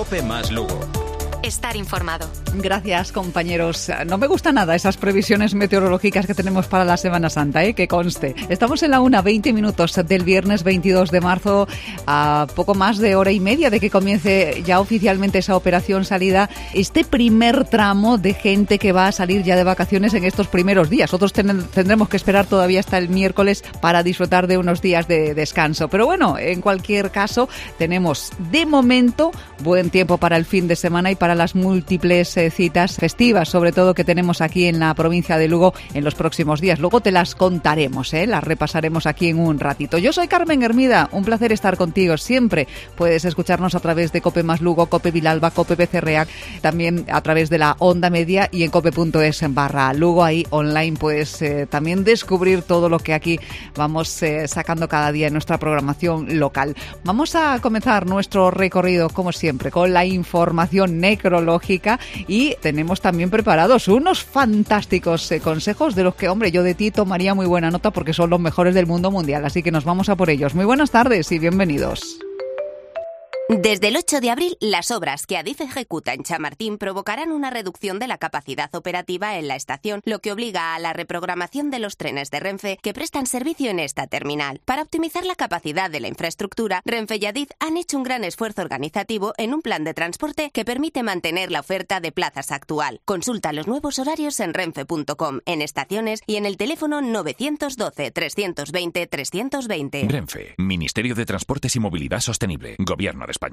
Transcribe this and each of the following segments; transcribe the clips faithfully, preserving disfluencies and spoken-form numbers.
COPE más Lugo. Estar informado. Gracias, compañeros. No me gustan nada esas previsiones meteorológicas que tenemos para la Semana Santa, ¿eh? Que conste. Estamos en la una, veinte minutos del viernes veintidós de marzo, a poco más de hora y media de que comience ya oficialmente esa operación salida, este primer tramo de gente que va a salir ya de vacaciones en estos primeros días. Otros ten- tendremos que esperar todavía hasta el miércoles para disfrutar de unos días de descanso. Pero bueno, en cualquier caso, tenemos de momento buen tiempo para el fin de semana y para las múltiples eh, citas festivas, sobre todo que tenemos aquí en la provincia de Lugo en los próximos días. Luego te las contaremos, ¿eh? Las repasaremos aquí en un ratito. Yo soy Carmen Hermida, un placer estar contigo siempre. Puedes escucharnos a través de COPE más Lugo, COPE Vilalba, COPE P C R A, también a través de la onda media y en cope punto es barra Lugo. Ahí online puedes eh, también descubrir todo lo que aquí vamos eh, sacando cada día en nuestra programación local. Vamos a comenzar nuestro recorrido, como siempre, con la información necrológica y tenemos también preparados unos fantásticos eh, consejos de los que, hombre, yo de ti tomaría muy buena nota porque son los mejores del mundo mundial, así que nos vamos a por ellos. Muy buenas tardes y bienvenidos. Desde el ocho de abril, las obras que Adif ejecuta en Chamartín provocarán una reducción de la capacidad operativa en la estación, lo que obliga a la reprogramación de los trenes de Renfe que prestan servicio en esta terminal. Para optimizar la capacidad de la infraestructura, Renfe y Adif han hecho un gran esfuerzo organizativo en un plan de transporte que permite mantener la oferta de plazas actual. Consulta los nuevos horarios en renfe punto com, en estaciones y en el teléfono nueve uno dos, tres dos cero, tres dos cero. Renfe, Ministerio de Transportes y Movilidad Sostenible, Gobierno de España.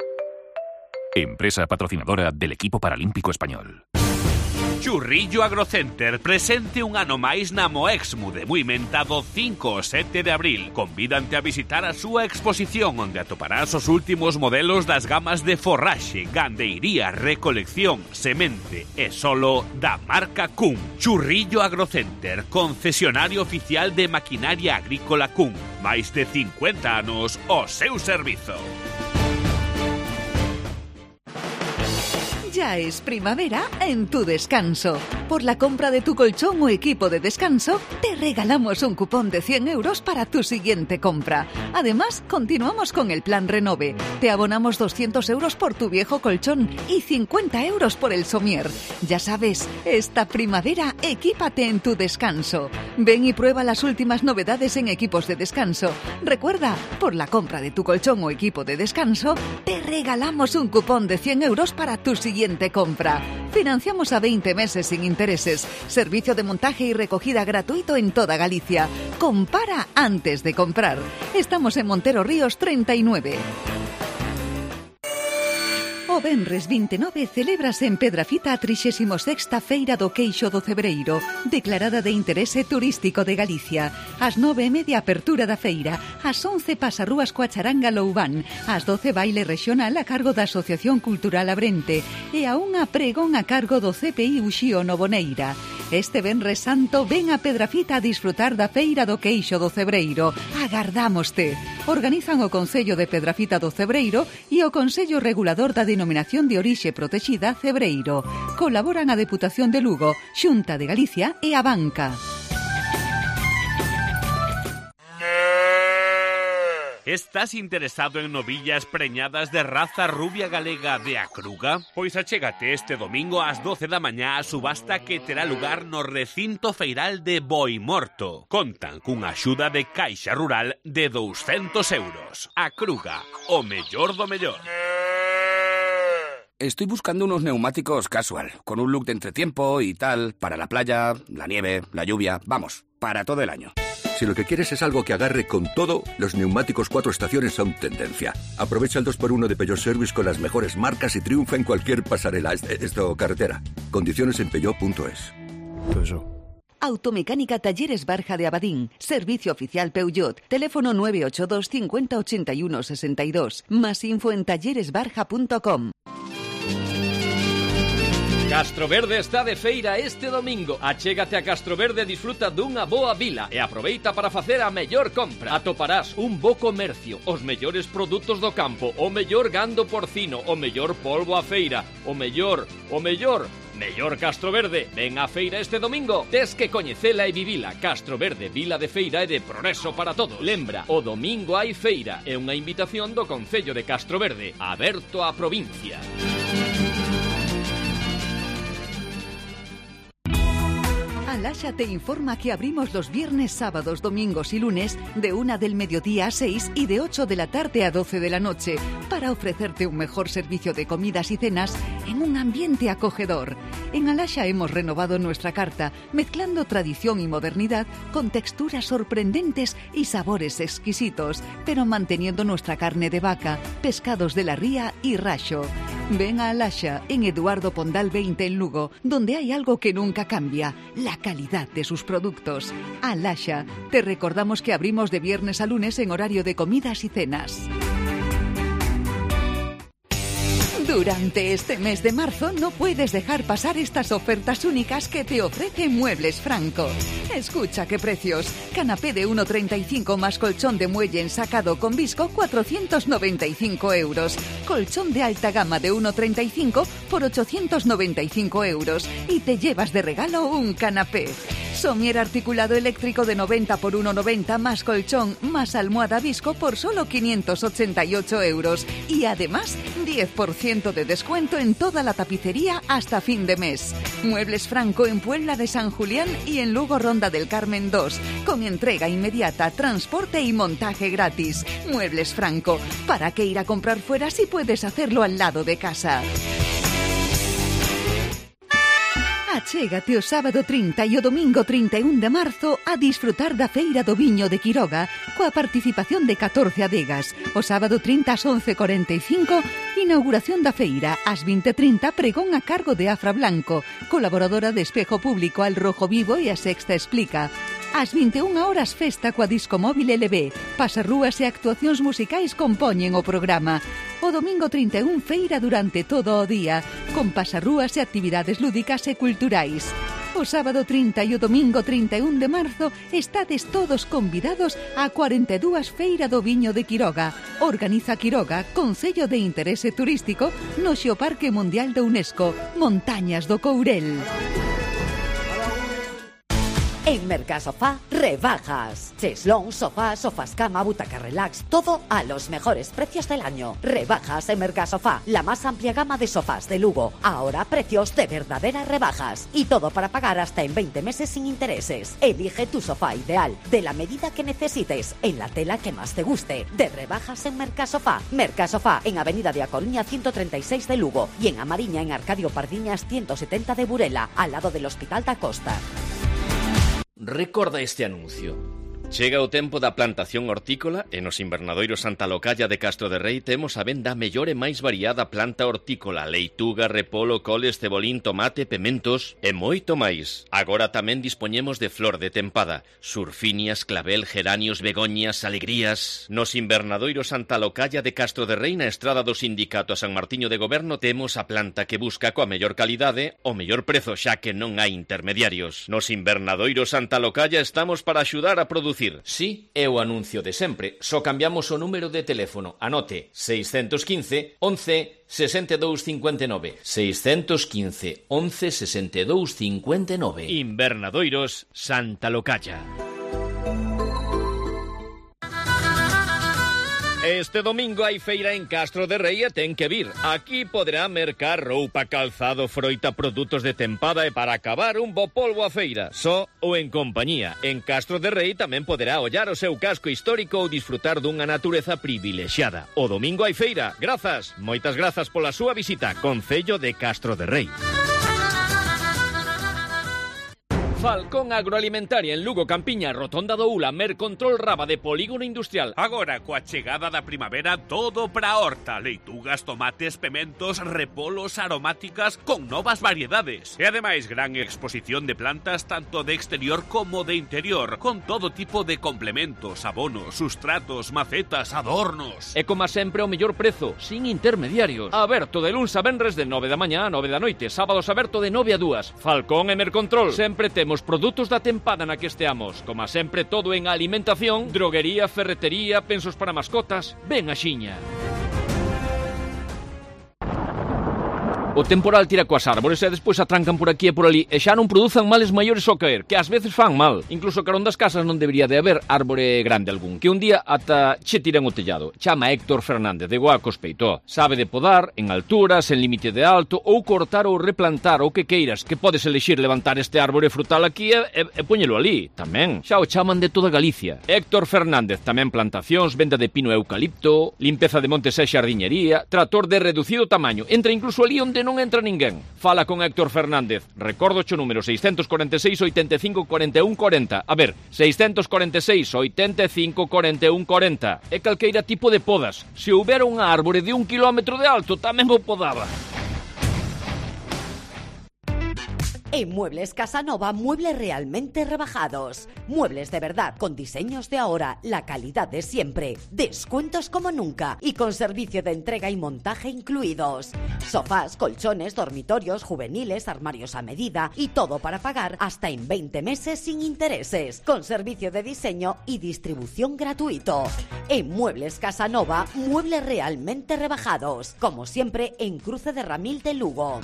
Empresa patrocinadora del equipo paralímpico español. Churrillo Agrocenter presente un ano máis na Moexmu de Muimenta do cinco ao sete de abril. Convídante a visitar a súa exposición onde atoparás os últimos modelos das gamas de forraxe, gandeiría, recolección, semente e solo da marca Kuhn. Churrillo Agrocenter, concesionario oficial de maquinaria agrícola Kuhn. Máis de cincuenta anos ao seu servizo. Ya es primavera en tu descanso. Por la compra de tu colchón o equipo de descanso, te regalamos un cupón de cien euros para tu siguiente compra. Además, continuamos con el plan Renove. Te abonamos doscientos euros por tu viejo colchón y cincuenta euros por el somier. Ya sabes, esta primavera equípate en tu descanso. Ven y prueba las últimas novedades en equipos de descanso. Recuerda, por la compra de tu colchón o equipo de descanso, te regalamos un cupón de cien euros para tu siguiente compra. Financiamos a veinte meses sin intereses. Servicio de montaje y recogida gratuito en toda Galicia. Compara antes de comprar. Estamos en Montero Ríos treinta y nueve. O venres veintinueve celebras en Pedrafita a trixésima sexta Feira do Queixo do Cebreiro, declarada de interese turístico de Galicia. Ás nove e media apertura da feira, ás once pasarrúas coa charanga Loubán, ás doce baile regional a cargo da Asociación Cultural Abrente e a unha pregón a cargo do C P I Uxío Novoneira. Este venres santo ven a Pedrafita a disfrutar da Feira do Queixo do Cebreiro. Agardámoste. Organizan o Concello de Pedrafita do Cebreiro e o Consello Regulador da Denominación de Orixe Protexida Cebreiro. Colaboran a Deputación de Lugo, Xunta de Galicia e a Banca. Estás interesado en novillas preñadas de raza rubia galega de Acruga? Pois achégate este domingo ás doce da mañá a subasta que terá lugar no recinto feiral de Boimorto. Contan cunha axuda de Caixa Rural de douscentos euros. Acruga, o mellor do mellor. Estoy buscando unos neumáticos casual, con un look de entretiempo y tal, para la playa, la nieve, la lluvia, vamos, para todo el año. Si lo que quieres es algo que agarre con todo, los neumáticos cuatro estaciones son tendencia. Aprovecha el dos por uno de Peugeot Service con las mejores marcas y triunfa en cualquier pasarela, esto carretera. Condiciones en peugeot punto es. Peugeot. Automecánica Talleres Barja de Abadín. Servicio oficial Peugeot. Teléfono nueve ocho dos cincuenta ochenta y uno sesenta y dos. Más info en talleres barja punto com. Castroverde está de feira este domingo. Achégate a Castroverde e disfruta dunha boa vila e aproveita para facer a mellor compra. Atoparás un bo comercio, os mellores produtos do campo, o mellor gando porcino, o mellor polvo a feira, o mellor, o mellor, mellor Castroverde. Ven á feira este domingo. Tes que coñecela e vivila. Castroverde, vila de feira e de progreso para todos. Lembra, o domingo hai feira. É unha invitación do Concello de Castroverde, aberto á provincia. Alasha te informa que abrimos los viernes, sábados, domingos y lunes de una del mediodía a seis y de ocho de la tarde a doce de la noche para ofrecerte un mejor servicio de comidas y cenas en un ambiente acogedor. En Alasha hemos renovado nuestra carta mezclando tradición y modernidad con texturas sorprendentes y sabores exquisitos, pero manteniendo nuestra carne de vaca, pescados de la ría y racho. Ven a Alasha en Eduardo Pondal veinte en Lugo, donde hay algo que nunca cambia, la calidad de sus productos. Alasha, te recordamos que abrimos de viernes a lunes en horario de comidas y cenas. Durante este mes de marzo no puedes dejar pasar estas ofertas únicas que te ofrece Muebles Franco. Escucha qué precios. Canapé de uno treinta y cinco más colchón de muelle ensacado con visco, cuatrocientos noventa y cinco euros. Colchón de alta gama de uno treinta y cinco por ochocientos noventa y cinco euros. Y te llevas de regalo un canapé. Somier articulado eléctrico de noventa por uno noventa más colchón más almohada visco por solo quinientos ochenta y ocho euros. Y además diez por ciento de descuento en toda la tapicería hasta fin de mes. Muebles Franco en Puebla de San Julián y en Lugo Ronda del Carmen dos, con entrega inmediata, transporte y montaje gratis. Muebles Franco, ¿para qué ir a comprar fuera si puedes hacerlo al lado de casa? Achégate o sábado trinta e o domingo trinta e un de marzo a disfrutar da Feira do Viño de Quiroga coa participación de catorce adegas. O sábado trinta ás once e cuarenta e cinco, inauguración da feira. Ás vinte e trinta, pregón a cargo de Afra Blanco, colaboradora de Espejo Público Al Rojo Vivo e a Sexta Explica. Ás vinte e unha horas, festa coa Disco Móvil L B. Pasarrúas e actuacións musicais compoñen o programa. O domingo trinta e un, feira durante todo o día, con pasarrúas e actividades lúdicas e culturais. O sábado trinta e o domingo trinta e un de marzo estades todos convidados á cuarenta e dúas Feira do Viño de Quiroga. Organiza Quiroga, Concello de Interese Turístico, no Xeoparque Mundial da UNESCO, Montañas do Courel. En Mercasofá, rebajas. Cheslón, sofá, sofás cama, butaca relax, todo a los mejores precios del año. Rebajas en Mercasofá, la más amplia gama de sofás de Lugo. Ahora precios de verdaderas rebajas. Y todo para pagar hasta en veinte meses sin intereses. Elige tu sofá ideal, de la medida que necesites, en la tela que más te guste. De rebajas en Mercasofá. Mercasofá en Avenida de A Coruña ciento treinta y seis de Lugo. Y en Amariña en Arcadio Pardiñas ciento setenta de Burela, al lado del Hospital da Costa. Recorda este anuncio. Chega o tempo da plantación hortícola e nos invernadoiros Santa Localla de Castro de Rei temos a venda a mellor e máis variada planta hortícola, leituga, repolo, coles, cebolín, tomate, pementos e moito máis. Agora tamén dispoñemos de flor de tempada, surfinias, clavel, geranios, begoñas, alegrías. Nos invernadoiros Santa Localla de Castro de Rei na estrada do Sindicato a San Martiño de Goberno temos a planta que busca coa mellor calidade o mellor prezo, xa que non hai intermediarios. Nos invernadoiros Santa Localla estamos para axudar a producir. Sí, é o anuncio de sempre. Só cambiamos o número de teléfono. Anote, seiscentos quince, once, sesenta e dous cincuenta e nove. seiscentos quince, once, sesenta e dous cincuenta e nove. Invernadoiros Santa Localla. Este domingo hai feira en Castro de Rei e ten que vir. Aquí poderá mercar roupa, calzado, froita, produtos de tempada e para acabar un bo polvo a feira, só ou en compañía. En Castro de Rei tamén poderá ollar o seu casco histórico ou disfrutar dunha natureza privilexiada. O domingo hai feira. Grazas, moitas grazas pola súa visita. Concello de Castro de Rei. Falcón Agroalimentaria en Lugo, Campiña, Rotonda do Ula, Mercontrol Raba de Polígono Industrial. Agora, coa chegada da primavera, todo para a horta. Leitugas, tomates, pementos, repolos, aromáticas, con novas variedades. E ademais, gran exposición de plantas tanto de exterior como de interior, con todo tipo de complementos, abonos, sustratos, macetas, adornos. E como sempre o mellor prezo, sin intermediarios. Aberto de luns a venres de nove da mañá a nove da noite, sábados aberto de nove a dúas. Falcón e Mercontrol. Sempre temos produtos da tempada na que esteamos. Como sempre, todo en alimentación, droguería, ferretería, pensos para mascotas. Ven a xiña. O temporal tira coas árbores e despois atrancan por aquí e por ali e xa non produzan males maiores ao caer, que ás veces fan mal. Incluso carón das casas non debería de haber árbore grande algún, que un día ata che tiran o tellado. Chama Héctor Fernández de Guacos Peitó. Sabe de podar, en alturas, en límite de alto, ou cortar ou replantar o que queiras, que podes elixir levantar este árbore frutal aquí e, e, e poñelo ali, tamén. Xa o chaman de toda Galicia. Héctor Fernández, tamén plantacións, venda de pino e eucalipto, limpeza de montes e xardiñería, trator de reducido tamaño, entra incluso ali onde non entra ninguén. Fala con Héctor Fernández. Recordo o número seiscentos cuarenta e seis, oitenta e cinco, cuarenta e un, cuarenta. A ver, seiscentos cuarenta e seis, oitenta e cinco, cuarenta e un, cuarenta. É calqueira tipo de podas. Se houbera unha árbore de un kilómetro de alto, tamén o podaba. En Muebles Casanova, muebles realmente rebajados. Muebles de verdad, con diseños de ahora, la calidad de siempre, descuentos como nunca y con servicio de entrega y montaje incluidos. Sofás, colchones, dormitorios, juveniles, armarios a medida y todo para pagar hasta en veinte meses sin intereses, con servicio de diseño y distribución gratuito. En Muebles Casanova, muebles realmente rebajados, como siempre en Cruce de Ramil de Lugo.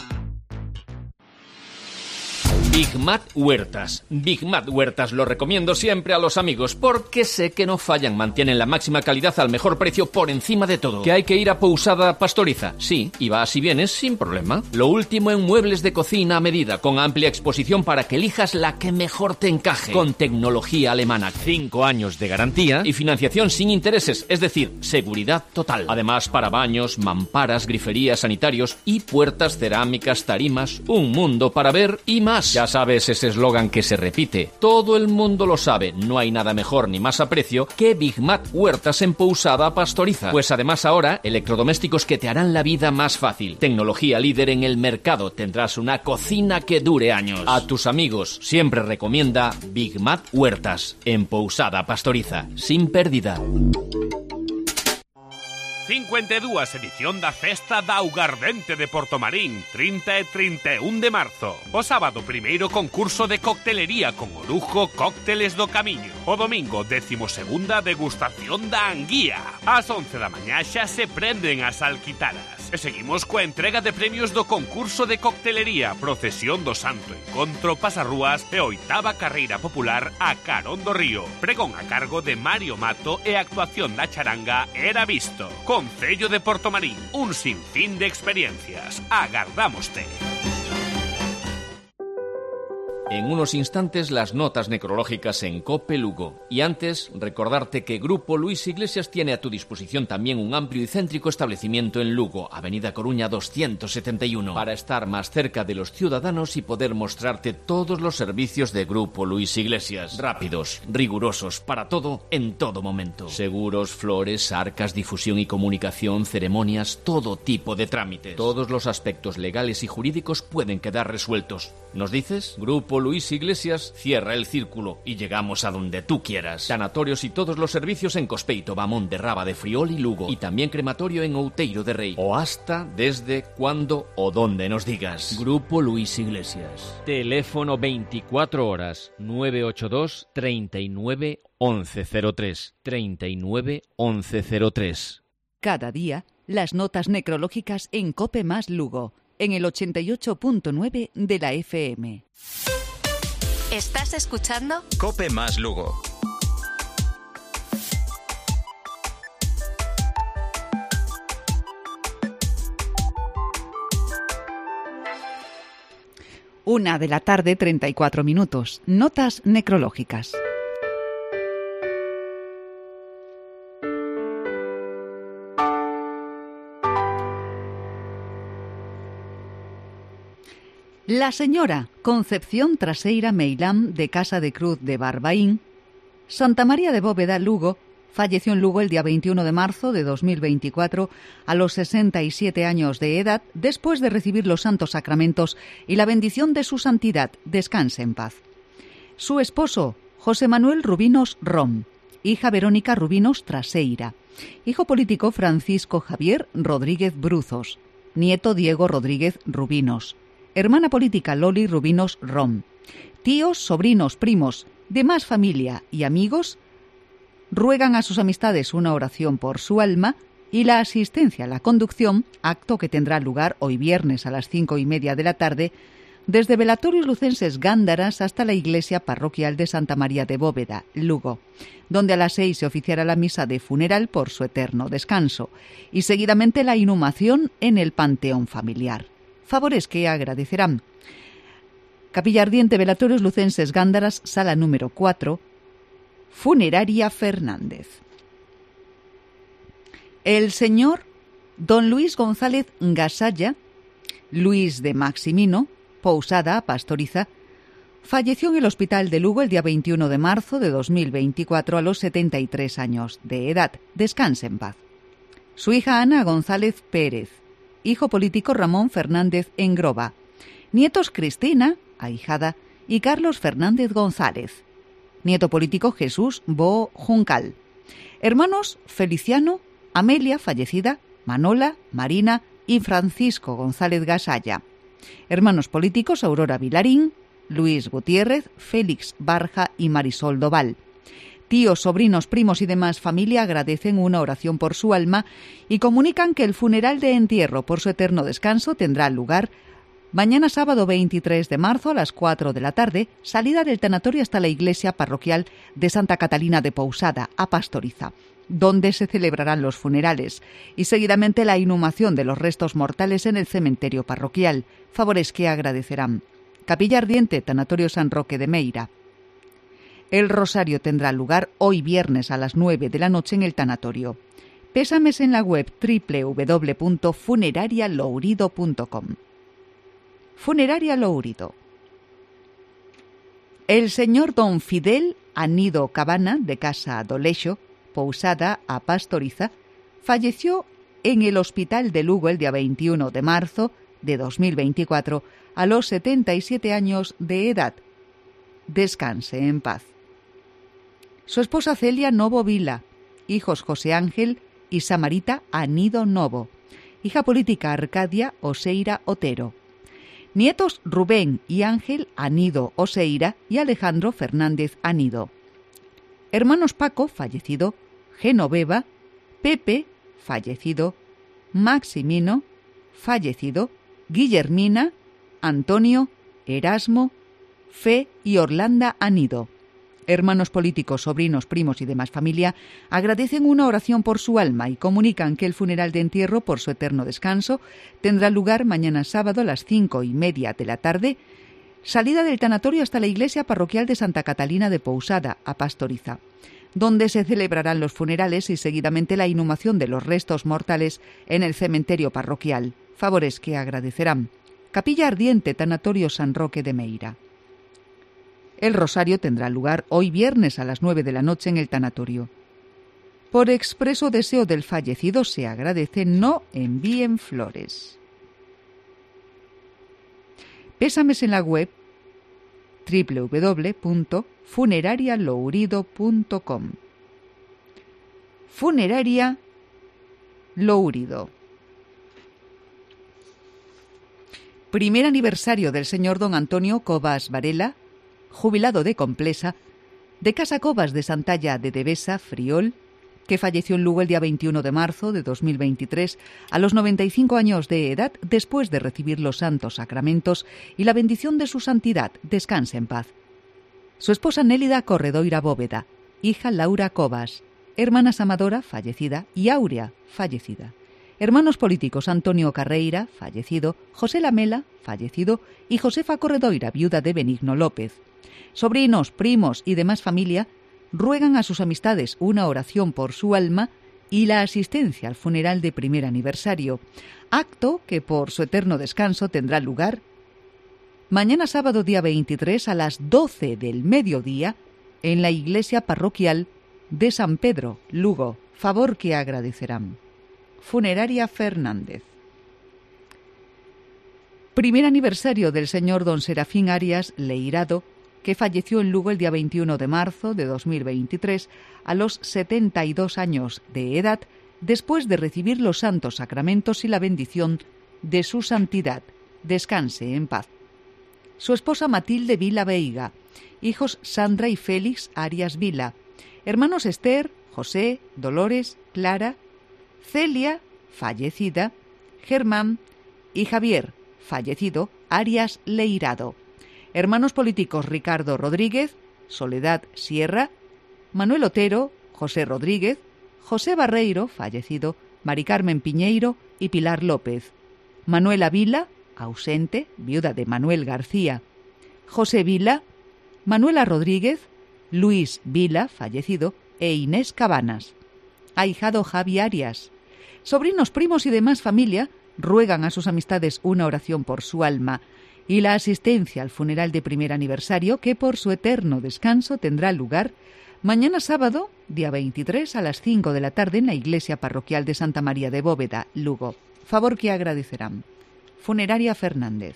Big Mat Huertas. Big Mat Huertas lo recomiendo siempre a los amigos porque sé que no fallan, mantienen la máxima calidad al mejor precio por encima de todo. ¿Que hay que ir a Pousada Pastoriza? Sí, y vas y vienes sin problema. Lo último en muebles de cocina a medida, con amplia exposición para que elijas la que mejor te encaje. Con tecnología alemana, cinco años de garantía y financiación sin intereses, es decir, seguridad total. Además, para baños, mamparas, griferías, sanitarios y puertas cerámicas, tarimas, un mundo para ver y más. Ya sabes ese eslogan que se repite. Todo el mundo lo sabe. No hay nada mejor ni más a precio que Big Mat Huertas en Pousada Pastoriza. Pues además ahora, electrodomésticos que te harán la vida más fácil. Tecnología líder en el mercado. Tendrás una cocina que dure años. A tus amigos siempre recomienda Big Mat Huertas en Pousada Pastoriza. Sin pérdida. cincuenta e dúas edición da Festa da Augardente de Portomarín, trinta e trinta e un de marzo. O sábado, primeiro concurso de coctelería con o lujo Cócteles do Camiño. O domingo, décimo segunda degustación da anguía. Ás once da mañá xa se prenden as alquitaras. E seguimos coa entrega de premios do concurso de coctelería, procesión do Santo Encontro, pasarrúas e oitava carreira popular a Carón do Río. Pregón a cargo de Mario Mato e actuación da charanga Era Visto. Concello de Portomarín, un sinfín de experiencias. Agardámoste. En unos instantes las notas necrológicas en COPE Lugo. Y antes, recordarte que Grupo Luis Iglesias tiene a tu disposición también un amplio y céntrico establecimiento en Lugo, Avenida Coruña doscientos setenta y uno, para estar más cerca de los ciudadanos y poder mostrarte todos los servicios de Grupo Luis Iglesias. Rápidos, rigurosos, para todo, en todo momento. Seguros, flores, arcas, difusión y comunicación, ceremonias, todo tipo de trámites. Todos los aspectos legales y jurídicos pueden quedar resueltos. ¿Nos dices? Grupo Luis Iglesias cierra el círculo y llegamos a donde tú quieras. Sanatorios y todos los servicios en Cospeito, Bamón de Raba de Friol y Lugo. Y también crematorio en Outeiro de Rei. O hasta, desde, cuando o donde nos digas. Grupo Luis Iglesias. Teléfono veinticuatro horas nueve ocho dos, treinta y nueve, once cero tres. treinta y nueve, once cero tres. Cada día, las notas necrológicas en COPE más Lugo, en el ochenta y ocho punto nueve de la F M. ¿Estás escuchando? COPE más Lugo. Una de la tarde, treinta y cuatro minutos. Notas necrológicas. La señora Concepción Traseira Meilán, de Casa de Cruz de Barbaín, Santa María de Bóveda, Lugo, falleció en Lugo el día veintiuno de marzo de dos mil veinticuatro a los sesenta y siete años de edad, después de recibir los santos sacramentos y la bendición de su santidad. Descanse en paz. Su esposo, José Manuel Rubinos Rom, hija Verónica Rubinos Traseira, hijo político Francisco Javier Rodríguez Bruzos, nieto Diego Rodríguez Rubinos, hermana política Loli Rubinos Rom, tíos, sobrinos, primos, demás familia y amigos ruegan a sus amistades una oración por su alma y la asistencia a la conducción, acto que tendrá lugar hoy viernes a las cinco y media de la tarde, desde Velatorios Lucenses Gándaras hasta la iglesia parroquial de Santa María de Bóveda, Lugo, donde a las seis se oficiará la misa de funeral por su eterno descanso y seguidamente la inhumación en el panteón familiar. Favores que agradecerán. Capilla Ardiente, Velatorios Lucenses Gándaras, sala número cuatro, Funeraria Fernández. El señor don Luis González Gasalla, Luis de Maximino, Pousada, Pastoriza, falleció en el Hospital de Lugo el día veintiuno de marzo de dos mil veinticuatro a los setenta y tres años de edad. Descanse en paz. Su hija Ana González Pérez, hijo político Ramón Fernández Engroba, nietos Cristina, ahijada, y Carlos Fernández González, nieto político Jesús Bo Juncal, hermanos Feliciano, Amelia, fallecida, Manola, Marina y Francisco González Gasalla, hermanos políticos Aurora Vilarín, Luis Gutiérrez, Félix Barja y Marisol Doval. Tíos, sobrinos, primos y demás familia agradecen una oración por su alma y comunican que el funeral de entierro por su eterno descanso tendrá lugar mañana sábado veintitrés de marzo a las cuatro de la tarde, salida del tanatorio hasta la iglesia parroquial de Santa Catalina de Pousada, a Pastoriza, donde se celebrarán los funerales y seguidamente la inhumación de los restos mortales en el cementerio parroquial, favores que agradecerán. Capilla Ardiente, Tanatorio San Roque de Meira. El rosario tendrá lugar hoy viernes a las nueve de la noche en el tanatorio. Pésames en la web doble u doble u doble u punto funeraria lourido punto com. Funeraria Lourido. El señor don Fidel Anido Cabana, de Casa Dolexo, Pousada, a Pastoriza, falleció en el Hospital de Lugo el día veintiuno de marzo de dos mil veinticuatro a los setenta y siete años de edad. Descanse en paz. Su esposa Celia Novo Vila, hijos José Ángel y Samarita Anido Novo, hija política Arcadia Oseira Otero, nietos Rubén y Ángel Anido Oseira y Alejandro Fernández Anido, hermanos Paco, fallecido, Genoveva, Pepe, fallecido, Maximino, fallecido, Guillermina, Antonio, Erasmo, Fe y Orlanda Anido. Hermanos políticos, sobrinos, primos y demás familia agradecen una oración por su alma y comunican que el funeral de entierro por su eterno descanso tendrá lugar mañana sábado a las cinco y media de la tarde, salida del tanatorio hasta la iglesia parroquial de Santa Catalina de Pousada, a Pastoriza, donde se celebrarán los funerales y seguidamente la inhumación de los restos mortales en el cementerio parroquial, favores que agradecerán. Capilla Ardiente, Tanatorio San Roque de Meira. El rosario tendrá lugar hoy viernes a las nueve de la noche en el tanatorio. Por expreso deseo del fallecido se agradece no envíen flores. Pésames en la web doble u doble u doble u punto funeraria lourido punto com. Funeraria Lourido. Primer aniversario del señor don Antonio Cobas Varela, jubilado de Complesa, de Casa Cobas de Santalla de Devesa, Friol, que falleció en Lugo el día veintiuno de marzo de dos mil veintitrés a los noventa y cinco años de edad después de recibir los santos sacramentos y la bendición de su santidad. Descanse en paz. Su esposa Nélida Corredoira Bóveda, hija Laura Cobas, hermanas Amadora, fallecida, y Áurea, fallecida. Hermanos políticos Antonio Carreira, fallecido, José Lamela, fallecido, y Josefa Corredoira, viuda de Benigno López. Sobrinos, primos y demás familia ruegan a sus amistades una oración por su alma y la asistencia al funeral de primer aniversario, acto que por su eterno descanso tendrá lugar Mañana sábado día veintitrés a las doce del mediodía en la iglesia parroquial de San Pedro, Lugo. Favor que agradecerán. Funeraria Fernández. Primer aniversario del señor don Serafín Arias Leirado, que falleció en Lugo el día veintiuno de marzo de dos mil veintitrés a los setenta y dos años de edad, después de recibir los santos sacramentos y la bendición de su santidad. Descanse en paz. Su esposa Matilde Vila Veiga, hijos Sandra y Félix Arias Vila, hermanos Esther, José, Dolores, Clara, Celia, fallecida, Germán y Javier, fallecido, Arias Leirado. Hermanos políticos Ricardo Rodríguez, Soledad Sierra, Manuel Otero, José Rodríguez, José Barreiro, fallecido, Mari Carmen Piñeiro y Pilar López. Manuela Vila, ausente, viuda de Manuel García. José Vila, Manuela Rodríguez, Luis Vila, fallecido, e Inés Cabanas. Ahijado Javi Arias. Sobrinos, primos y demás familia ruegan a sus amistades una oración por su alma y la asistencia al funeral de primer aniversario que por su eterno descanso tendrá lugar mañana sábado, día veintitrés, a las cinco de la tarde en la iglesia parroquial de Santa María de Bóveda, Lugo. Favor que agradecerán. Funeraria Fernández.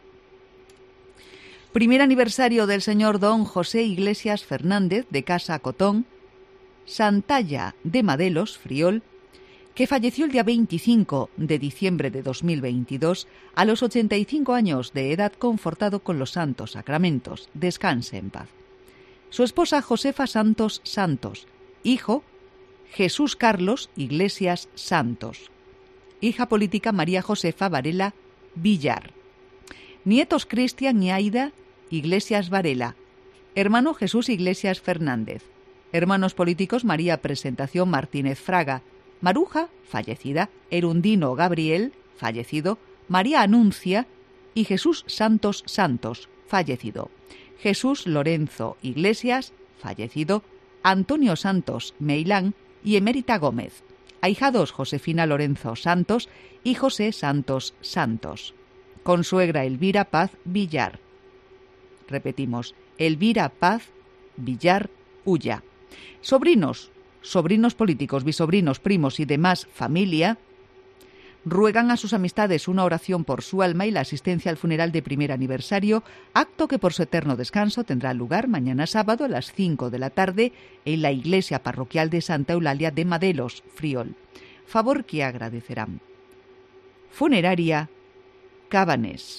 Primer aniversario del señor don José Iglesias Fernández de Casa Cotón, Santalla de Madelos, Friol, que falleció el día veinticinco de diciembre de dos mil veintidós a los ochenta y cinco años de edad, confortado con los santos sacramentos. Descanse en paz. Su esposa Josefa Santos Santos, hijo Jesús Carlos Iglesias Santos, hija política María Josefa Varela Villar, nietos Cristian y Aida Iglesias Varela, hermano Jesús Iglesias Fernández, hermanos políticos María Presentación Martínez Fraga, Maruja, fallecida, Erundino Gabriel, fallecido, María Anuncia y Jesús Santos Santos, fallecido, Jesús Lorenzo Iglesias, fallecido, Antonio Santos Meilán y Emérita Gómez, ahijados Josefina Lorenzo Santos y José Santos Santos, consuegra Elvira Paz Villar. Repetimos, Elvira Paz Villar Ulla. Sobrinos, sobrinos políticos, bisobrinos, primos y demás familia ruegan a sus amistades una oración por su alma y la asistencia al funeral de primer aniversario, acto que por su eterno descanso tendrá lugar mañana sábado a las cinco de la tarde en la iglesia parroquial de Santa Eulalia de Madelos, Friol. Favor que agradecerán. Funeraria Cabanés.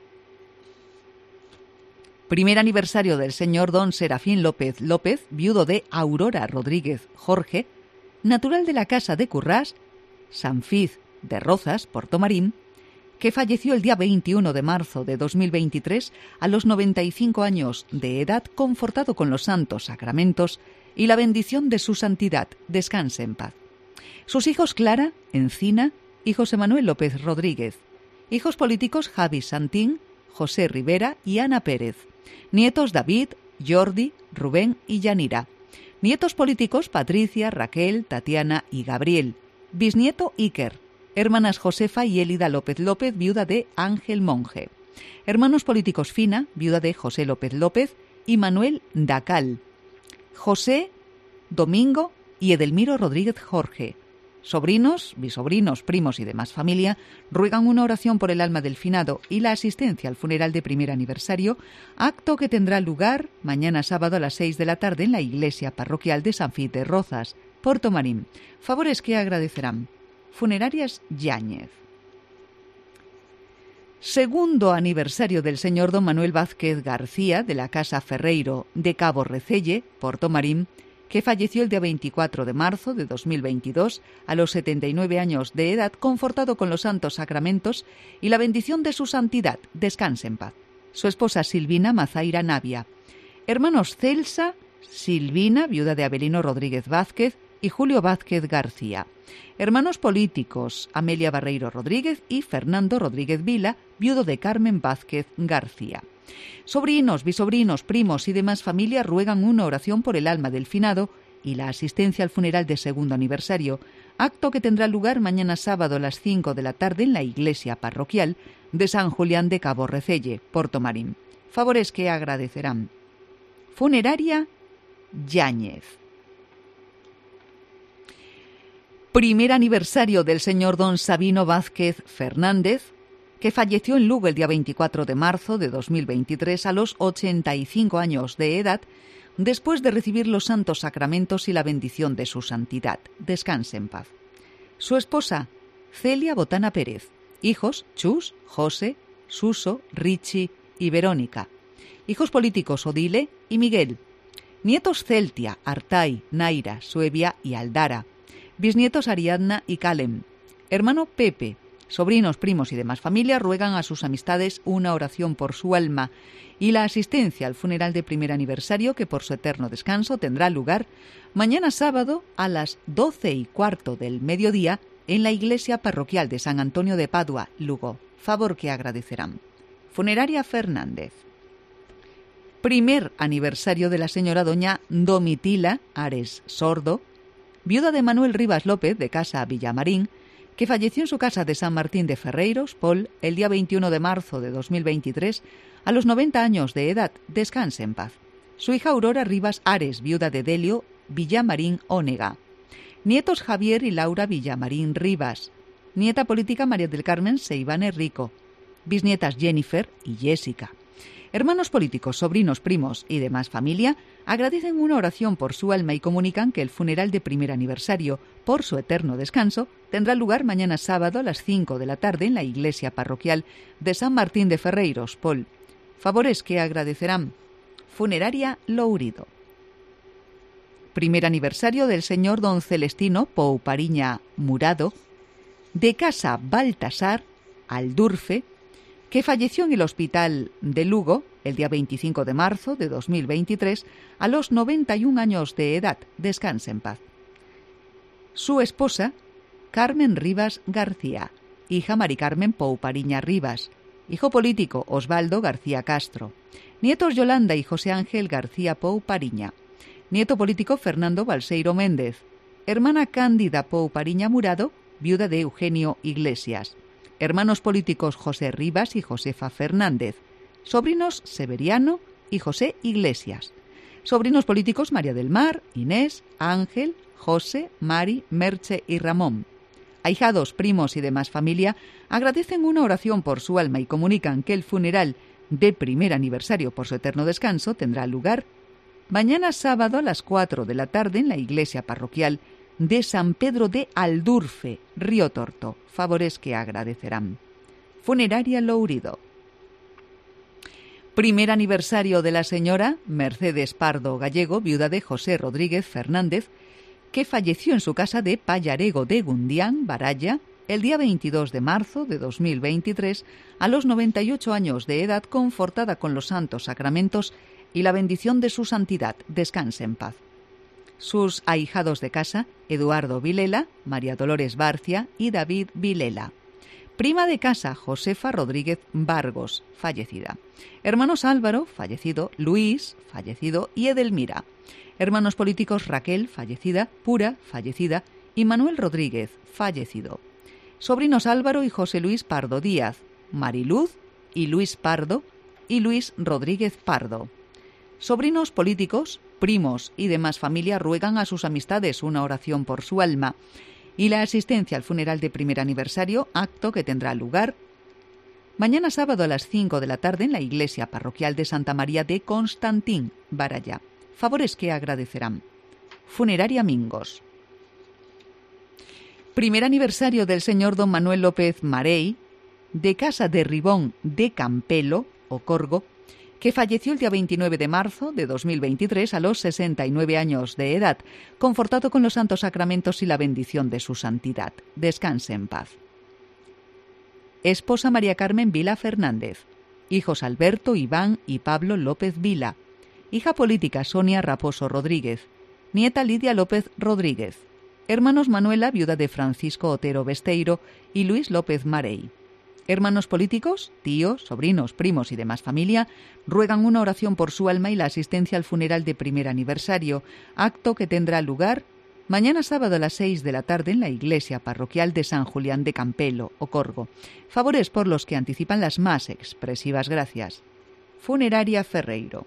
Primer aniversario del señor don Serafín López López, viudo de Aurora Rodríguez Jorge, natural de la casa de Currás, San Fiz de Rozas, Portomarín, que falleció el día veintiuno de marzo de dos mil veintitrés a los noventa y cinco años de edad, confortado con los santos sacramentos y la bendición de su santidad. Descanse en paz. Sus hijos Clara Encina y José Manuel López Rodríguez. Hijos políticos Javi Santín, José Rivera y Ana Pérez. Nietos David, Jordi, Rubén y Yanira. Nietos políticos Patricia, Raquel, Tatiana y Gabriel. Bisnieto Iker. Hermanas Josefa y Elida López López, viuda de Ángel Monje. Hermanos políticos Fina, viuda de José López López y Manuel Dacal. José, Domingo y Edelmiro Rodríguez Jorge. Sobrinos, bisobrinos, primos y demás familia ruegan una oración por el alma del finado y la asistencia al funeral de primer aniversario, acto que tendrá lugar mañana sábado a las seis de la tarde en la iglesia parroquial de San Fid de Rozas, Portomarín. Favores que agradecerán. Funerarias Yáñez. Segundo aniversario del señor don Manuel Vázquez García de la Casa Ferreiro de Cabo Recelle, Portomarín, que falleció el día veinticuatro de marzo de dos mil veintidós a los setenta y nueve años de edad, confortado con los santos sacramentos y la bendición de su santidad. Descanse en paz. Su esposa Silvina Mazaira Navia. Hermanos Celsa, Silvina, viuda de Abelino Rodríguez Vázquez, y Julio Vázquez García. Hermanos políticos Amelia Barreiro Rodríguez y Fernando Rodríguez Vila, viudo de Carmen Vázquez García. Sobrinos, bisobrinos, primos y demás familia ruegan una oración por el alma del finado y la asistencia al funeral de segundo aniversario, acto que tendrá lugar mañana sábado a las cinco de la tarde en la iglesia parroquial de San Julián de Cabo Recelle, Portomarín. Favores que agradecerán. Funeraria Yáñez. Primer aniversario del señor don Sabino Vázquez Fernández, que falleció en Lugo el día veinticuatro de marzo de dos mil veintitrés a los ochenta y cinco años de edad, después de recibir los santos sacramentos y la bendición de su santidad. Descanse en paz. Su esposa, Celia Botana Pérez. Hijos, Chus, José, Suso, Richie y Verónica. Hijos políticos, Odile y Miguel. Nietos, Celtia, Artay, Naira, Suevia y Aldara. Bisnietos, Ariadna y Calem. Hermano, Pepe. Sobrinos, primos y demás familia ruegan a sus amistades una oración por su alma y la asistencia al funeral de primer aniversario que por su eterno descanso tendrá lugar mañana sábado a las doce y cuarto del mediodía en la iglesia parroquial de San Antonio de Padua, Lugo. Favor que agradecerán. Funeraria Fernández. Primer aniversario de la señora doña Domitila Ares Sordo, viuda de Manuel Rivas López de Casa Villamarín, que falleció en su casa de San Martín de Ferreiros, Pol, el día veintiuno de marzo de dos mil veintitrés, a los noventa años de edad. Descanse en paz. Su hija Aurora Rivas Ares, viuda de Delio Villamarín Ónega. Nietos Javier y Laura Villamarín Rivas. Nieta política María del Carmen Seivane Rico. Bisnietas Jennifer y Jessica. Hermanos políticos, sobrinos, primos y demás familia agradecen una oración por su alma y comunican que el funeral de primer aniversario por su eterno descanso tendrá lugar mañana sábado a las cinco de la tarde en la iglesia parroquial de San Martín de Ferreiros, Pol. Favores que agradecerán. Funeraria Lourido. Primer aniversario del señor don Celestino Poupariña Murado, de Casa Baltasar, Aldurfe, que falleció en el hospital de Lugo el día veinticinco de marzo de dos mil veintitrés a los noventa y un años de edad. Descanse en paz. Su esposa, Carmen Rivas García, hija Mari Carmen Poupariña Rivas, hijo político Osvaldo García Castro, nietos Yolanda y José Ángel García Poupariña, nieto político Fernando Balseiro Méndez, hermana Cándida Poupariña Murado, viuda de Eugenio Iglesias, hermanos políticos José Rivas y Josefa Fernández, sobrinos Severiano y José Iglesias, sobrinos políticos María del Mar, Inés, Ángel, José, Mari, Merche y Ramón. Ahijados, primos y demás familia agradecen una oración por su alma y comunican que el funeral de primer aniversario por su eterno descanso tendrá lugar mañana sábado a las cuatro de la tarde en la iglesia parroquial de San Pedro de Aldurfe, Río Torto. Favores que agradecerán. Funeraria Lourido. Primer aniversario de la señora Mercedes Pardo Gallego, viuda de José Rodríguez Fernández, que falleció en su casa de Pallarego de Gundián, Baralla, el día veintidós de marzo de dos mil veintitrés, a los noventa y ocho años de edad, confortada con los santos sacramentos y la bendición de su santidad. Descanse en paz. Sus ahijados de casa, Eduardo Vilela, María Dolores Barcia y David Vilela. Prima de casa, Josefa Rodríguez Vargos, fallecida. Hermanos Álvaro, fallecido, Luis, fallecido, y Edelmira. Hermanos políticos Raquel, fallecida, Pura, fallecida, y Manuel Rodríguez, fallecido. Sobrinos Álvaro y José Luis Pardo Díaz, Mariluz y Luis Pardo y Luis Rodríguez Pardo. Sobrinos políticos, primos y demás familia ruegan a sus amistades una oración por su alma y la asistencia al funeral de primer aniversario, acto que tendrá lugar mañana sábado a las cinco de la tarde en la iglesia parroquial de Santa María de Constantín, Baralla. Favores que agradecerán. Funeraria Mingos. Primer aniversario del señor don Manuel López Marey, de Casa de Ribón de Campelo, Ocorgo, que falleció el día veintinueve de marzo de dos mil veintitrés a los sesenta y nueve años de edad, confortado con los santos sacramentos y la bendición de su santidad. Descanse en paz. Esposa María Carmen Vila Fernández. Hijos Alberto, Iván y Pablo López Vila. Hija política Sonia Raposo Rodríguez. Nieta Lidia López Rodríguez. Hermanos Manuela, viuda de Francisco Otero Besteiro y Luis López Marey. Hermanos políticos, tíos, sobrinos, primos y demás familia ruegan una oración por su alma y la asistencia al funeral de primer aniversario, acto que tendrá lugar Mañana sábado a las seis de la tarde en la iglesia parroquial de San Julián de Campelo, Ocorgo. Favores por los que anticipan las más expresivas gracias. Funeraria Ferreiro.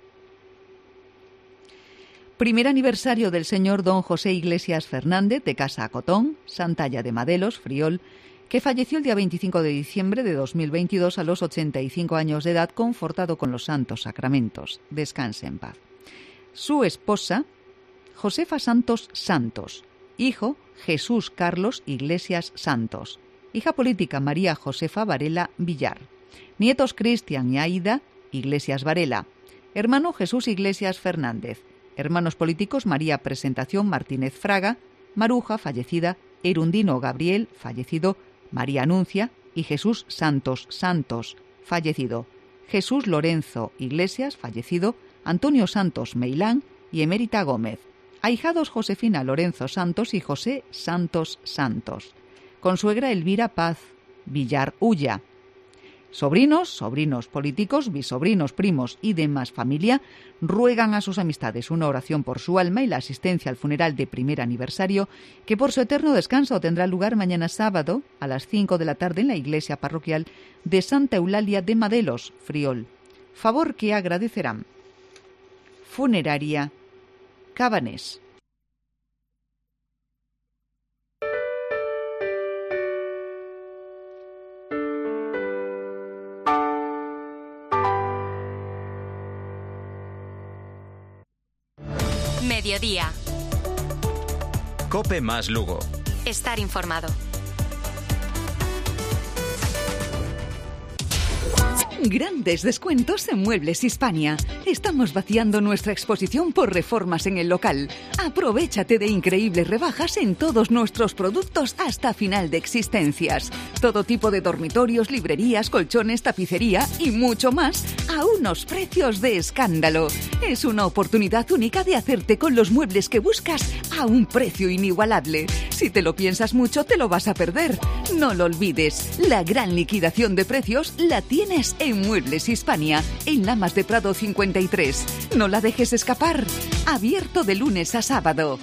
Primer aniversario del señor don José Iglesias Fernández de Casa Acotón, Santalla de Madelos, Friol, que falleció el día veinticinco de diciembre de dos mil veintidós a los ochenta y cinco años de edad, confortado con los santos sacramentos. Descanse en paz. Su esposa, Josefa Santos Santos. Hijo, Jesús Carlos Iglesias Santos. Hija política, María Josefa Varela Villar. Nietos, Cristian y Aida Iglesias Varela. Hermano, Jesús Iglesias Fernández. Hermanos políticos, María Presentación Martínez Fraga, Maruja, fallecida, Erundino Gabriel, fallecido, María Anuncia y Jesús Santos Santos, fallecido. Jesús Lorenzo Iglesias, fallecido, Antonio Santos Meilán y Emérita Gómez. Ahijados, Josefina Lorenzo Santos y José Santos Santos. Consuegra, Elvira Paz Villar Ulla. Sobrinos, sobrinos políticos, bisobrinos, primos y demás familia ruegan a sus amistades una oración por su alma y la asistencia al funeral de primer aniversario, que por su eterno descanso tendrá lugar mañana sábado a las cinco de la tarde en la iglesia parroquial de Santa Eulalia de Madelos, Friol. Favor que agradecerán. Funeraria Cabanés. Mediodía. Cope más Lugo. Estar informado. Grandes descuentos en Muebles Hispania. Estamos vaciando nuestra exposición por reformas en el local. Aprovechate de increíbles rebajas en todos nuestros productos hasta final de existencias. Todo tipo de dormitorios, librerías, colchones, tapicería y mucho más a unos precios de escándalo. Es una oportunidad única de hacerte con los muebles que buscas a un precio inigualable. Si te lo piensas mucho, te lo vas a perder. No lo olvides, la gran liquidación de precios la tienes en Muebles Hispania, en Lamas de Prado cincuenta y tres. No la dejes escapar. Abierto de lunes a sábado.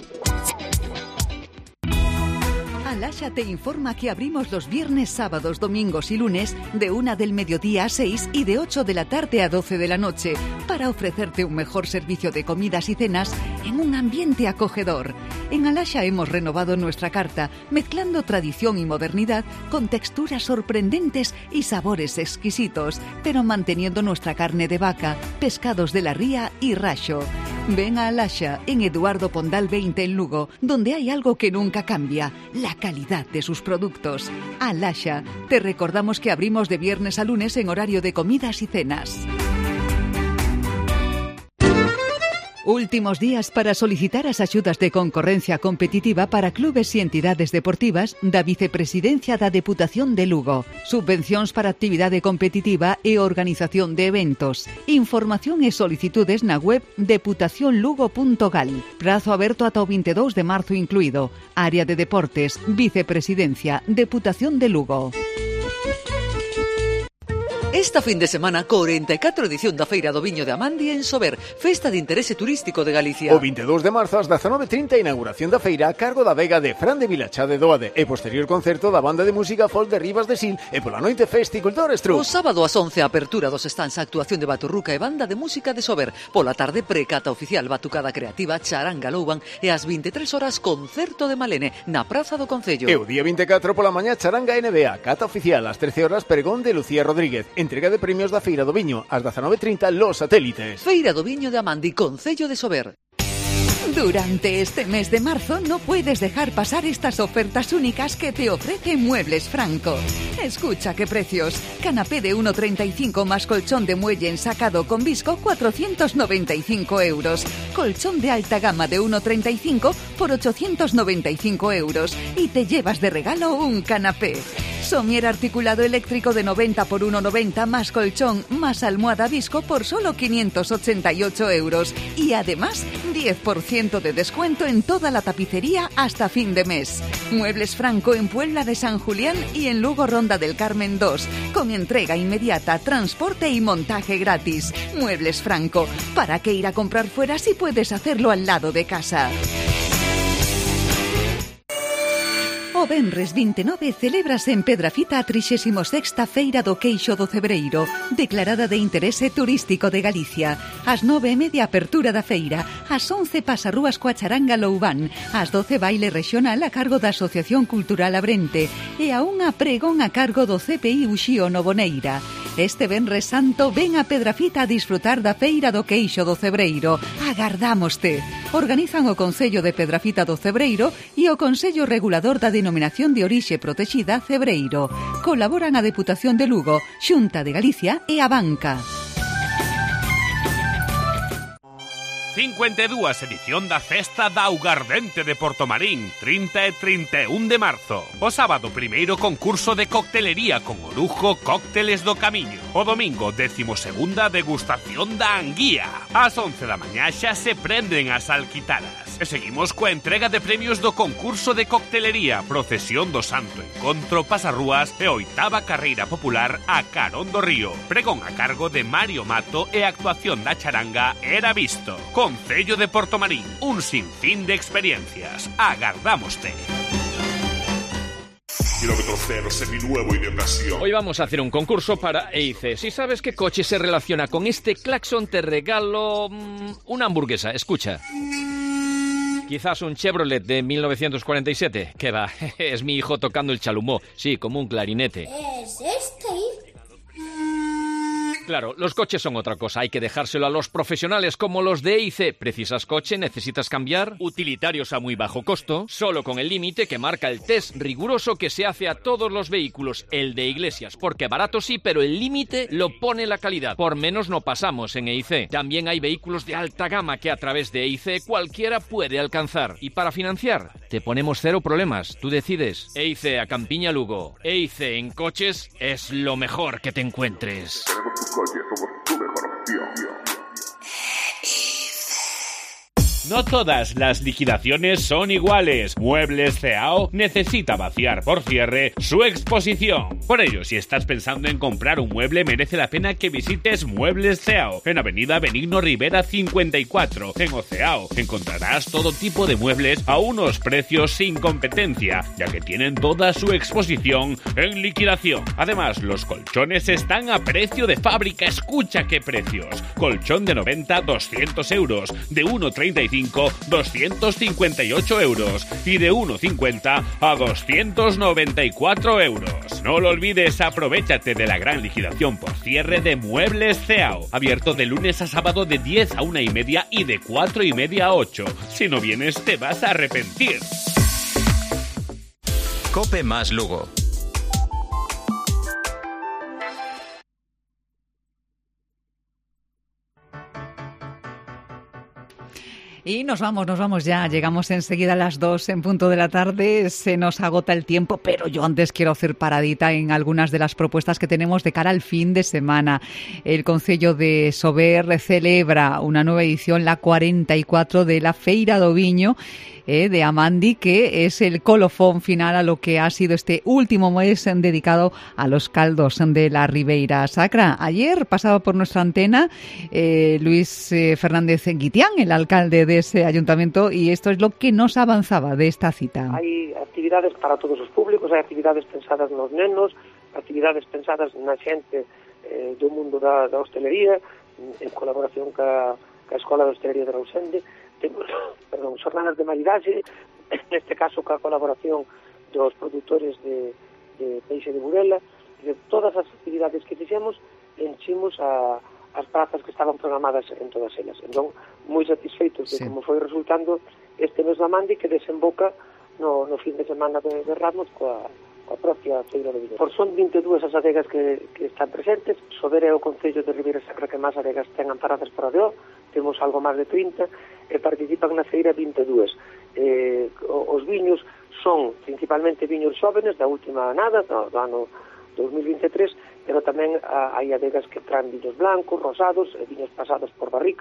Alasha te informa que abrimos los viernes, sábados, domingos y lunes de una del mediodía a seis y de ocho de la tarde a doce de la noche para ofrecerte un mejor servicio de comidas y cenas en un ambiente acogedor. En Alasha hemos renovado nuestra carta, mezclando tradición y modernidad con texturas sorprendentes y sabores exquisitos, pero manteniendo nuestra carne de vaca, pescados de la ría y racho. Ven a Alasha en Eduardo Pondal veinte en Lugo, donde hay algo que nunca cambia, la calidad de sus productos. Alasha, te recordamos que abrimos de viernes a lunes en horario de comidas y cenas. Últimos días para solicitar as axudas de concorrencia competitiva para clubes e entidades deportivas da Vicepresidencia da Deputación de Lugo. Subvencións para actividade competitiva e organización de eventos. Información e solicitudes na web deputación lugo punto gal. Prazo aberto ata o vinte e dous de marzo incluído. Área de Deportes, Vicepresidencia, Deputación de Lugo. Esta fin de semana, cuarenta y catro edición da Feira do Viño de Amandi en Sober, festa de interese turístico de Galicia. O vinte e dous de marzo ás dezanove e trinta, inauguración da feira a cargo da Vega de Fran de Vilachá de Doade e posterior concerto da banda de música folk de Rivas de Sil e pola noite Festicultor Struck. O sábado ás once, apertura dos stands, actuación de Baturruca e banda de música de Sober. Pola tarde, precata oficial, batucada creativa, charanga Louban e ás vinte e tres horas, concerto de Malene na Praza do Concello. E o día vinte e catro pola mañá, charanga N B A, cata oficial, ás trece horas, pregón de Lucía Rodríguez. Entrega de premios da Feira do Viño, ás dezanove e trinta, Los Satélites. Feira do Viño de Amandi, Concello de Sober. Durante este mes de marzo no puedes dejar pasar estas ofertas únicas que te ofrece Muebles Franco. Escucha qué precios. Canapé de uno treinta y cinco más colchón de muelle ensacado con visco, cuatrocientos noventa y cinco euros. Colchón de alta gama de uno treinta y cinco por ochocientos noventa y cinco euros. Y te llevas de regalo un canapé. Somier articulado eléctrico de noventa por uno noventa más colchón más almohada visco por solo quinientos ochenta y ocho euros. Y además diez por ciento de descuento en toda la tapicería hasta fin de mes. Muebles Franco en Puebla de San Julián y en Lugo Ronda del Carmen dos, con entrega inmediata, transporte y montaje gratis. Muebles Franco, ¿para qué ir a comprar fuera si puedes hacerlo al lado de casa? venres vinte e nove celébrase en Pedrafita a trixésima sexta Feira do Queixo do Cebreiro, declarada de interese turístico de Galicia. Ás nove e media apertura da feira, ás once pasarrúas coa charanga Loubán, ás doce baile regional a cargo da Asociación Cultural Abrente e a unha pregón a cargo do C P I Uxío Novoneira. Este venres santo ven a Pedrafita a disfrutar da Feira do Queixo do Cebreiro. Agardámoste. Organizan o Concello de Pedrafita do Cebreiro e o Consello Regulador da Denominación de Orixe Protexida Cebreiro. Colaboran a Deputación de Lugo, Xunta de Galicia e a Banca. cincuenta e dúas edición da Festa da Augardente de Portomarín, trinta e trinta e un de marzo. O sábado, primeiro concurso de coctelería con o lujo Cócteles do Camiño. O domingo, décimo segunda degustación da anguía. Ás once da mañá xa se prenden as alquitaras. E seguimos coa entrega de premios do concurso de coctelería, procesión do Santo Encontro, pasarrúas e oitava carreira popular a Carón do Río. Pregón a cargo de Mario Mato e actuación da charanga Era Visto. Concello de Portomarín, un sinfín de experiencias. Agardámoste. Kilómetro cero, seminuevo y de ocasión. Hoy vamos a hacer un concurso para E I C. Si sabes qué coche se relaciona con este claxon, te regalo mmm, una hamburguesa. Escucha. Quizás un Chevrolet de mil novecientos cuarenta y siete. ¿Qué va? Es mi hijo tocando el chalumó. Sí, como un clarinete. ¿Es este? Claro, los coches son otra cosa, hay que dejárselo a los profesionales como los de E I C. ¿Precisas coche? ¿Necesitas cambiar? Utilitarios a muy bajo costo, solo con el límite que marca el test riguroso que se hace a todos los vehículos, el de Iglesias, porque barato sí, pero el límite lo pone la calidad. Por menos no pasamos en E I C. También hay vehículos de alta gama que a través de E I C cualquiera puede alcanzar. Y para financiar, te ponemos cero problemas, tú decides. E I C a Campiña Lugo. E I C en coches es lo mejor que te encuentres. Somos tu mejor opción. No todas las liquidaciones son iguales. Muebles C A O necesita vaciar por cierre su exposición. Por ello, si estás pensando en comprar un mueble, merece la pena que visites Muebles C A O en Avenida Benigno Rivera cincuenta y cuatro. En O C A O encontrarás todo tipo de muebles a unos precios sin competencia, ya que tienen toda su exposición en liquidación. Además, los colchones están a precio de fábrica. Escucha qué precios. Colchón de noventa, doscientos euros. De uno treinta y cinco, doscientos cincuenta y ocho euros. Y de uno cincuenta a doscientos noventa y cuatro euros. No lo olvides, aprovéchate de la gran liquidación por cierre de Muebles C A O. Abierto de lunes a sábado de diez a una y media y de cuatro y media a ocho. Si no vienes, te vas a arrepentir. Cope más Lugo. Y nos vamos, nos vamos ya. Llegamos enseguida a las dos en punto de la tarde. Se nos agota el tiempo, pero yo antes quiero hacer paradita en algunas de las propuestas que tenemos de cara al fin de semana. El Concello de Sober celebra una nueva edición, la cuarenta y cuatro de la Feira do Viño eh, de Amandi, que es el colofón final a lo que ha sido este último mes dedicado a los caldos de la Ribeira Sacra. Ayer pasaba por nuestra antena eh, Luis eh, Fernández Guitián, el alcalde de ese ayuntamiento, y esto es lo que nos avanzaba de esta cita. Hai actividades para todos os públicos, hai actividades pensadas nos nenos, actividades pensadas na xente eh, do mundo da, da hostelería, en colaboración ca, ca Escola de Hostelería de Rousende. Temos, perdón, xornadas de maridaxe, neste caso ca colaboración dos produtores de, de peixe de Burela. De todas as actividades que fixemos, enchimos a as prazas que estaban programadas en todas elas. Entón, moi satisfeitos de sí. como foi resultando este mes da Amandi, que desemboca no, no fin de semana de, de Ramos coa, coa propia Feira de Viño. Por son vinte e dúas as adegas que, que están presentes. Sober é o Concello de Ribeira Sacra que máis adegas ten amparadas por A D O, temos algo máis de trinta, e participan na feira vinte e dúas. Eh, os viños son principalmente viños xóvenes da última nada, do, do ano dos mil vinte e tres, pero tamén hai adegas que traen viños blancos, rosados, viños pasados por barrica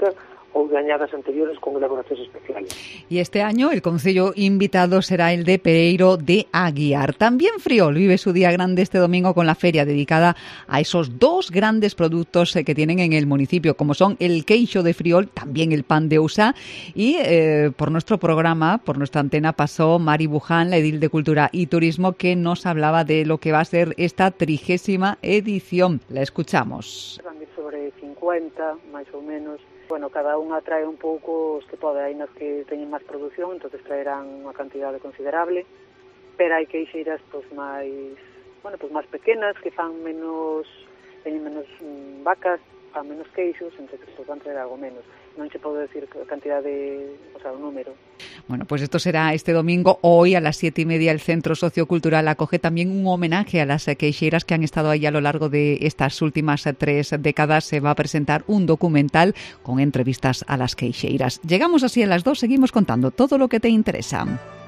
ou de añadas anteriores con elaboracións especiales. Y este año el concello invitado será el de Pereiro de Aguiar. También Friol vive su día grande este domingo con la feria dedicada a esos dos grandes productos que tienen en el municipio, como son el queixo de Friol, también el pan de Usá. Y eh, por nuestro programa, por nuestra antena, pasó Mari Buján, la edil de Cultura y Turismo, que nos hablaba de lo que va a ser esta trigésima edición. La escuchamos. Van sobre cincuenta, máis ou menos. Bueno, cada unha trae un pouco os que pode, hai nas que teñen máis produción, entonces traerán unha cantidade considerable, pero hai queixeiras pois máis, bueno, pois máis pequenas, que fan menos, teñen menos mm, vacas, fan menos queixos, entonces pois van traer algo menos. Non se pode decir a cantidade, o sea, o número. Bueno, pues esto será este domingo. Hoy a las siete y media el Centro Sociocultural acoge también un homenaje a las queixeiras que han estado ahí a lo largo de estas últimas tres décadas. Se va a presentar un documental con entrevistas a las queixeiras. Llegamos así a las dos, seguimos contando todo lo que te interesa.